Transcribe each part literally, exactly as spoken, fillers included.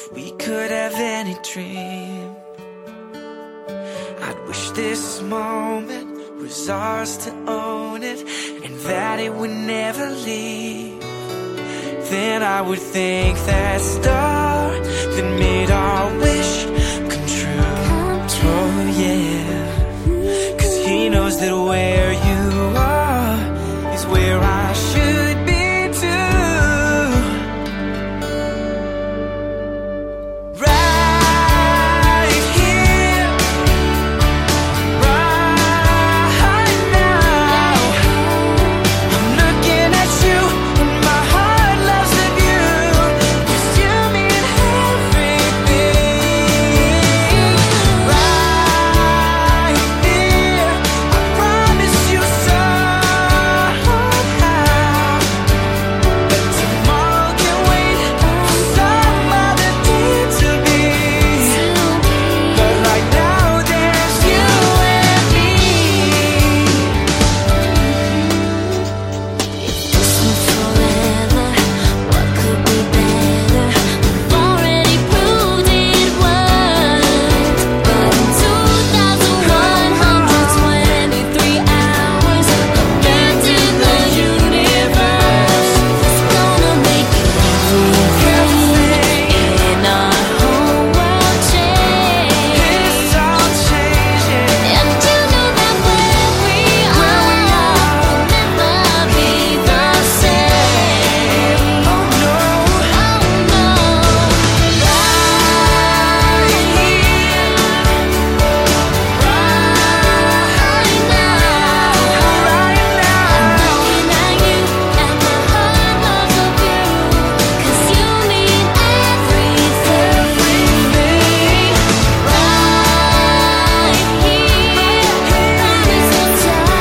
we could have any dream. I'd wish this moment was ours to own it, and that it would never leave. Then I would thank that star that made our wish come true. Oh yeah, 'cause he knows that where you are is where I should be too. Right here, right now, I'm looking at you and my heart loves the view, 'cause you mean everything. Right here, I promise you somehow that tomorrow can wait for some other day to be. But right now there's you and me. Listen forever, what could be better? We've already proved it worked. But in two thousand one hundred twenty-three hours, look into the universe. It's gonna make everything in our whole world change. It's all changing. And you know that where we are will never be the same. Oh no. Oh no, right here, right now, Right now. looking at you and my heart loves of you, 'cause you mean everything. Right here, promise me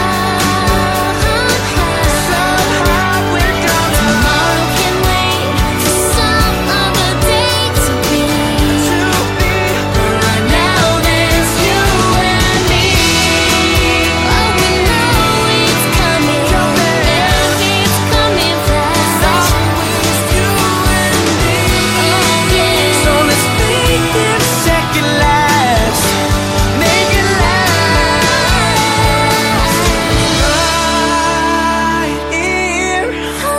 Somehow we're gonna tomorrow can wait for some other day to be. be. But right now there's you and me. Oh, we know it's coming, and it's coming fast. Always you and me. Oh yeah. So let's make this second last. Make it last. Right here.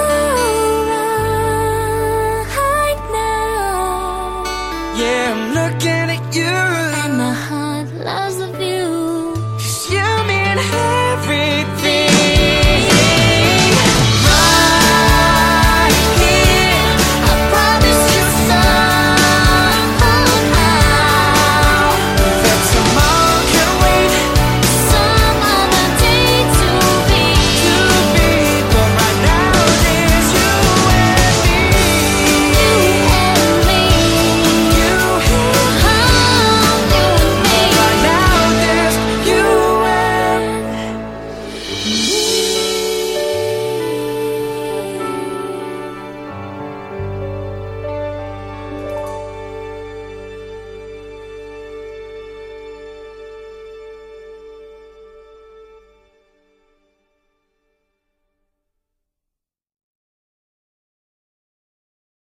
Right now, Yeah, I'm looking at you. and my heart loves the view. 'Cause you mean everything.